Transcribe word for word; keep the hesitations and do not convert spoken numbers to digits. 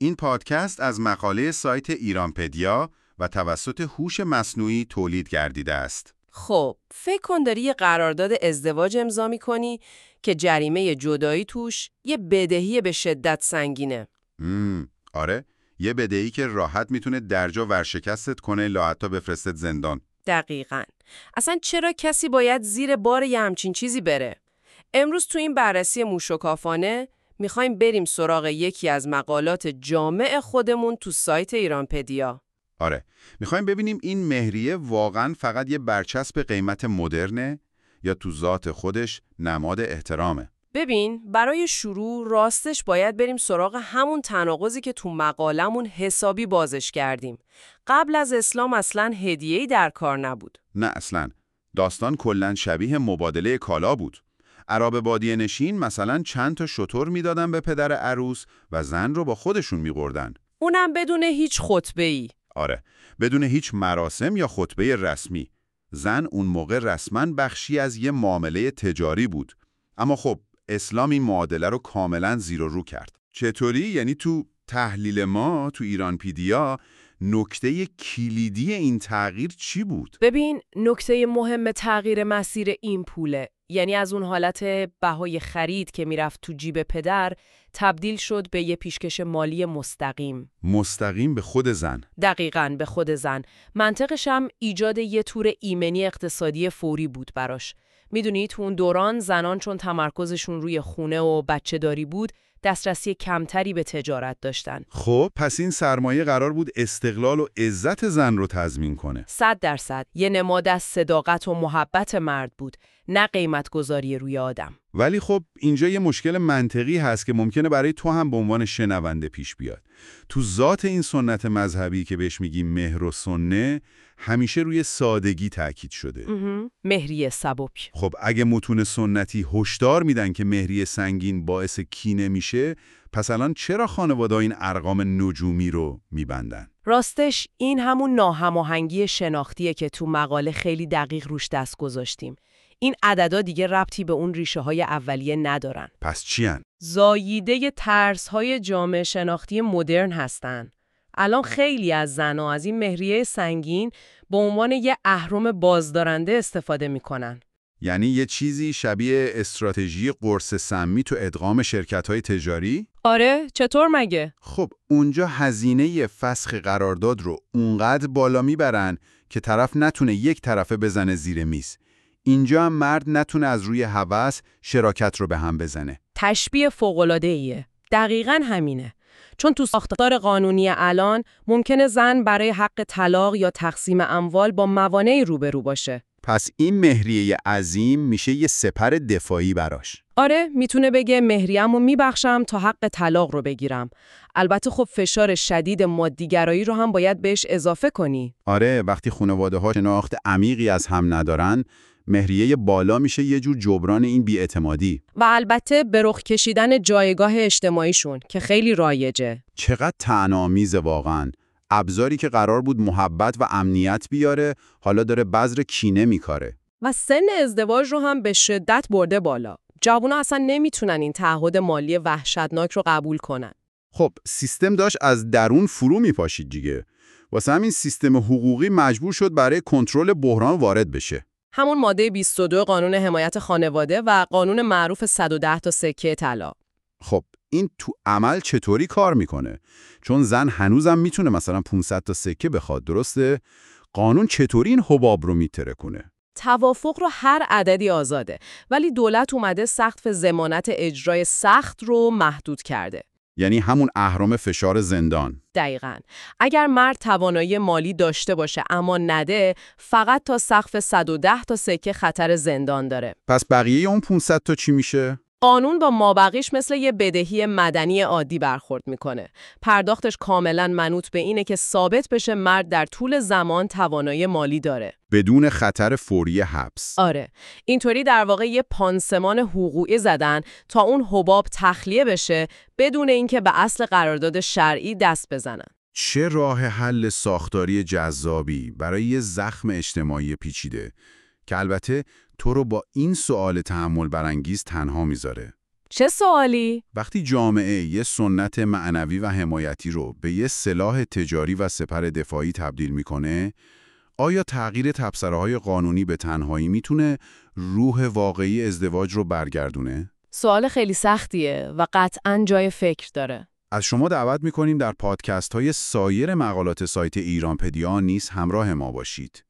این پادکست از مقاله سایت ایرانپدیا و توسط هوش مصنوعی تولید گردیده است. خب، فکر کن داری یه قرارداد ازدواج امضا می‌کنی که جریمه جدایی توش یه بدهی به شدت سنگینه. مم. آره، یه بدهی که راحت میتونه درجا ورشکستت کنه لا حتی بفرستت زندان. دقیقاً. اصلا چرا کسی باید زیر بار یه همچین چیزی بره؟ امروز تو این بررسی موشکافانه میخوایم بریم سراغ یکی از مقالات جامع خودمون تو سایت ایرانپدیا. آره، میخوایم ببینیم این مهریه واقعاً فقط یه برچسب قیمت مدرنه یا تو ذات خودش نماد احترامه. ببین، برای شروع راستش باید بریم سراغ همون تناقضی که تو مقالمون حسابی بازش کردیم. قبل از اسلام اصلاً هدیه‌ای در کار نبود. نه اصلاً. داستان کلاً شبیه مبادله کالا بود. عرب بادیه نشین مثلا چند تا شتر میدادن به پدر عروس و زن رو با خودشون میبردن. اونم بدون هیچ خطبه‌ای. آره، بدون هیچ مراسم یا خطبه رسمی. زن اون موقع رسما بخشی از یه معامله تجاری بود. اما خب اسلام این معادله رو کاملا زیر و رو کرد. چطوری؟ یعنی تو تحلیل ما تو ایرانپدیا نکته کلیدی این تغییر چی بود؟ ببین، نکته مهم تغییر مسیر این پوله، یعنی از اون حالت بهای خرید که میرفت تو جیب پدر تبدیل شد به یه پیشکش مالی مستقیم. مستقیم به خود زن. دقیقاً به خود زن. منطقش هم ایجاد یه تور ایمنی اقتصادی فوری بود براش. میدونی تو اون دوران زنان چون تمرکزشون روی خونه و بچه داری بود دسترسی کمتری به تجارت داشتن. خب پس این سرمایه قرار بود استقلال و عزت زن رو تضمین کنه. صد درصد. یه نماد از صداقت و محبت مرد بود، نه قیمت گذاری روی آدم. ولی خب اینجا یه مشکل منطقی هست که ممکنه برای تو هم به عنوان شنونده پیش بیاد. تو ذات این سنت مذهبی که بهش میگیم مهر و سنه همیشه روی سادگی تاکید شده. مهریه سبک. خب اگه متون سنتی هشدار میدن که مهریه سنگین باعث کینه میشه، پس الان چرا خانواده‌ها این ارقام نجومی رو میبندن؟ راستش این همون ناهماهنگی شناختیه که تو مقاله خیلی دقیق روش دست گذاشتیم. این عددا دیگه ربطی به اون ریشه های اولیه ندارن. پس چی هن؟ زاییده ترس های جامعه شناختی مدرن هستن. الان خیلی از زنها از این مهریه سنگین به عنوان یه اهرم بازدارنده استفاده میکنن. یعنی یه چیزی شبیه استراتژی قرص سمی تو ادغام شرکت‌های تجاری؟ آره، چطور مگه؟ خب اونجا هزینه فسخ قرارداد رو اونقدر بالا میبرن که طرف نتونه یک طرفه بزنه زیر میز. اینجا هم مرد نتونه از روی هوس شراکت رو به هم بزنه. تشبیه فوق‌العاده‌ایه. دقیقاً همینه. چون تو ساختار قانونی الان ممکنه زن برای حق طلاق یا تقسیم اموال با موانعی روبرو باشه. پس این مهریه عظیم میشه یه سپر دفاعی براش. آره، میتونه بگه مهریه‌مو میبخشم تا حق طلاق رو بگیرم. البته خب فشار شدید مادیگرایی رو هم باید بهش اضافه کنی. آره، وقتی خانواده‌ها شناخت عمیقی از هم ندارن، مهریه بالا میشه یه جور جبران این بی‌اعتمادی. و البته به رخ کشیدن جایگاه اجتماعیشون که خیلی رایجه. چقدر طعنه‌آمیزه واقعاً. ابزاری که قرار بود محبت و امنیت بیاره، حالا داره بذر کینه میکاره. و سن ازدواج رو هم به شدت برده بالا. جوونا اصلا نمیتونن این تعهد مالی وحشتناک رو قبول کنن. خب سیستم داشت از درون فرو میپاشید دیگه. واسه همین سیستم حقوقی مجبور شد برای کنترل بحران وارد بشه. همون ماده بیست و دو قانون حمایت خانواده و قانون معروف صد و ده تا سکه طلا. خب این تو عمل چطوری کار میکنه؟ چون زن هنوزم میتونه مثلا پانصد تا سکه بخواد، درسته؟ قانون چطوری این حباب رو میترکونه؟ توافق رو هر عددی آزاده، ولی دولت اومده سقف ضمانت اجرای سخت رو محدود کرده. یعنی همون اهرم فشار زندان. دقیقاً. اگر مرد توانایی مالی داشته باشه اما نده، فقط تا سقف صد و ده تا سکه خطر زندان داره. پس بقیه اون پانصد تا چی میشه؟ قانون با مابقیش مثل یه بدهی مدنی عادی برخورد میکنه. پرداختش کاملا منوط به اینه که ثابت بشه مرد در طول زمان توانایی مالی داره. بدون خطر فوری حبس. آره. اینطوری در واقع یه پانسمان حقوقی زدن تا اون حباب تخلیه بشه بدون اینکه به اصل قرارداد شرعی دست بزنن. چه راه حل ساختاری جذابی برای یه زخم اجتماعی پیچیده که البته تو رو با این سوال تأمل برانگیز تنها میذاره. چه سوالی؟ وقتی جامعه یه سنت معنوی و حمایتی رو به یه سلاح تجاری و سپر دفاعی تبدیل میکنه، آیا تغییر تبصره‌های قانونی به تنهایی میتونه روح واقعی ازدواج رو برگردونه؟ سوال خیلی سختیه و قطعاً جای فکر داره. از شما دعوت میکنیم در پادکست های سایر مقالات سایت ایرانپدیا نیز همراه ما باشید.